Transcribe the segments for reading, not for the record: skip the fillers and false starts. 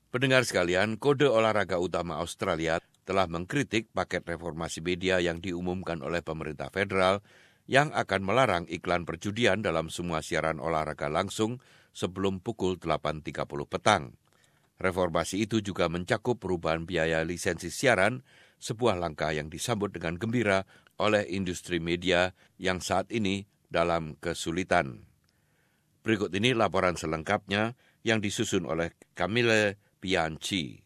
Pendengar sekalian, Kode Olahraga Utama Australia telah mengkritik paket reformasi media yang diumumkan oleh pemerintah federal yang akan melarang iklan perjudian dalam semua siaran olahraga langsung sebelum pukul 8.30 petang. Reformasi itu juga mencakup perubahan biaya lisensi siaran, sebuah langkah yang disambut dengan gembira oleh industri media yang saat ini dalam kesulitan. Berikut ini laporan selengkapnya yang disusun oleh Camille Bianchi.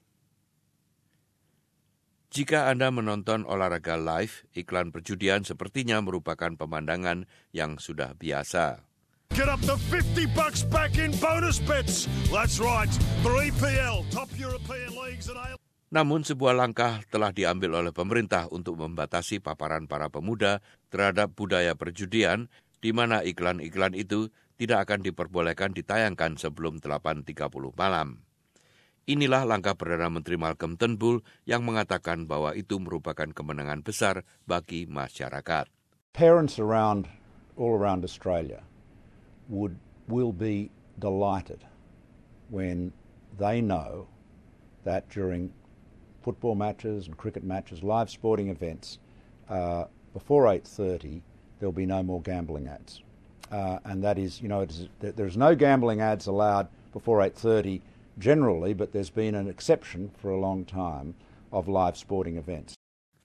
Jika Anda menonton olahraga live, iklan perjudian sepertinya merupakan pemandangan yang sudah biasa. Get up to $50 back in bonus bets. That's right. 3PL, top European leagues and AL. Namun sebuah langkah telah diambil oleh pemerintah untuk membatasi paparan para pemuda terhadap budaya perjudian, di mana iklan-iklan itu tidak akan diperbolehkan ditayangkan sebelum 8.30 malam. Inilah langkah Perdana Menteri Malcolm Turnbull yang mengatakan bahwa itu merupakan kemenangan besar bagi masyarakat. Parents all around Australia will be delighted when they know that during football matches and cricket matches, live sporting events, before 8:30, there'll be no more gambling ads. And that is, there's no gambling ads allowed before 8:30 generally, but there's been an exception for a long time of live sporting events.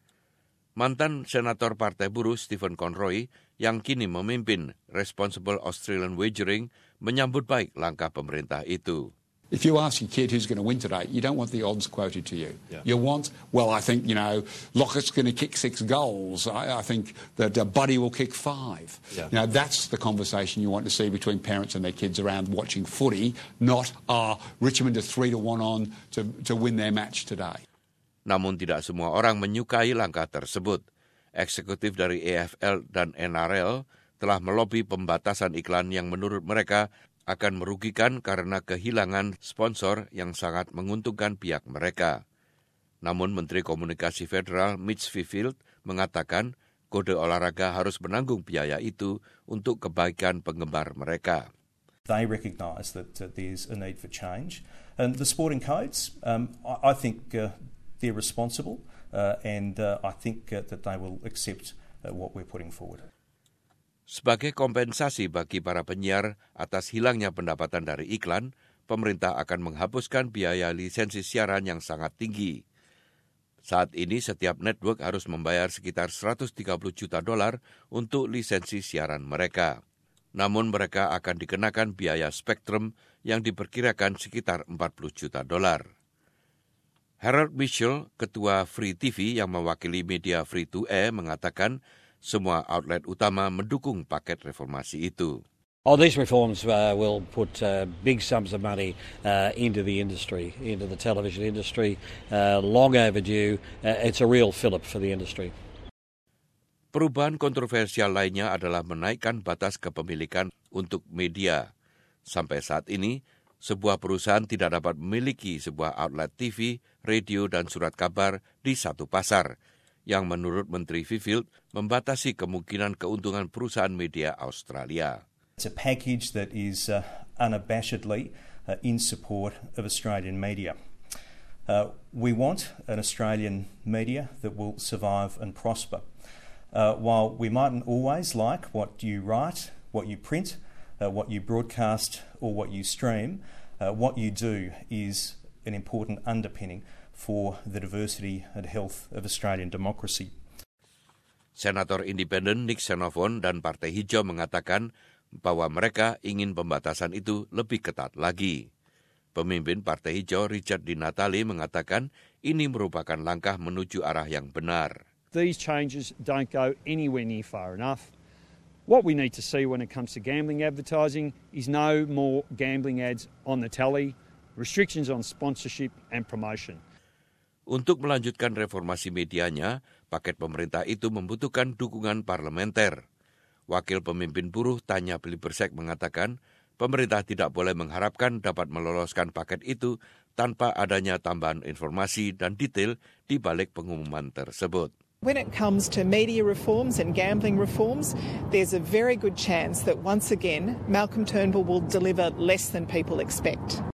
Mantan Senator Partai Buruh Stephen Conroy yang kini memimpin Responsible Australian Wagering menyambut baik langkah pemerintah itu. If you ask your kid who's going to win today, you don't want the odds quoted to you. Yeah. You want, I think, Lockett's going to kick 6 goals. I think that Buddy will kick 5. Yeah. That's the conversation you want to see between parents and their kids around watching footy, not Richmond are 3-1 on to win their match today. Namun tidak semua orang menyukai langkah tersebut. Eksekutif dari AFL dan NRL telah melobi pembatasan iklan yang menurut mereka akan merugikan karena kehilangan sponsor yang sangat menguntungkan pihak mereka. Namun Menteri Komunikasi Federal Mitch Fifield mengatakan kode olahraga harus menanggung biaya itu untuk kebaikan penggemar mereka. They recognise that there's a need for change. And the sporting codes, I think they're responsible and I think that they will accept what we're putting forward. Sebagai kompensasi bagi para penyiar atas hilangnya pendapatan dari iklan, pemerintah akan menghapuskan biaya lisensi siaran yang sangat tinggi. Saat ini setiap network harus membayar sekitar $130 juta untuk lisensi siaran mereka. Namun mereka akan dikenakan biaya spektrum yang diperkirakan sekitar $40 juta. Harold Mitchell, ketua Free TV yang mewakili media Free to Air, mengatakan semua outlet utama mendukung paket reformasi itu. These reforms will put big sums of money into the industry, into the television industry. Long overdue. It's a real fillip for the industry. Perubahan kontroversial lainnya adalah menaikkan batas kepemilikan untuk media. Sampai saat ini, sebuah perusahaan tidak dapat memiliki sebuah outlet TV, radio, dan surat kabar di satu pasar, yang menurut Menteri Fifield membatasi kemungkinan keuntungan perusahaan media Australia. It's a package that is unabashedly in support of Australian media. We want an Australian media that will survive and prosper. While we mightn't always like what you write, what you print, what you broadcast or what you stream, what you do is an important underpinning for the diversity and health of Australian democracy. Senator Independen Nick Xenophon dan Partai Hijau mengatakan bahwa mereka ingin pembatasan itu lebih ketat lagi. Pemimpin Partai Hijau Richard Di Natale mengatakan ini merupakan langkah menuju arah yang benar. These changes don't go anywhere near far enough. What we need to see when it comes to gambling advertising is no more gambling ads on the telly, restrictions on sponsorship and promotion. Untuk melanjutkan reformasi medianya, paket pemerintah itu membutuhkan dukungan parlementer. Wakil pemimpin buruh Tanya Plibersek mengatakan, pemerintah tidak boleh mengharapkan dapat meloloskan paket itu tanpa adanya tambahan informasi dan detail di balik pengumuman tersebut. When it comes to media reforms and gambling reforms, there's a very good chance that once again Malcolm Turnbull will deliver less than people expect.